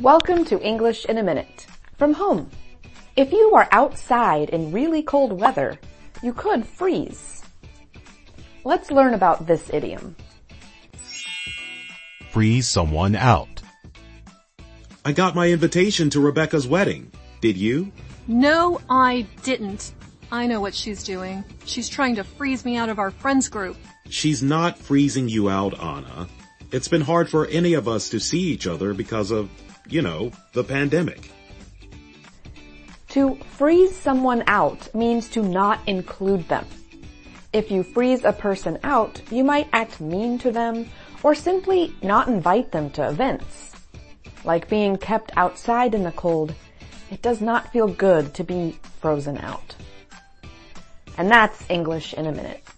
Welcome to English in a Minute from home. If you are outside in really cold weather, you could freeze. Let's learn about this idiom. Freeze someone out. I got my invitation to Rebecca's wedding. Did you? No, I didn't. I know what she's doing. She's trying to freeze me out of our friends group. She's not freezing you out, Anna. It's been hard for any of us to see each other because of, the pandemic. To freeze someone out means to not include them. If you freeze a person out, you might act mean to them or simply not invite them to events. Like being kept outside in the cold, it does not feel good to be frozen out. And that's English in a Minute.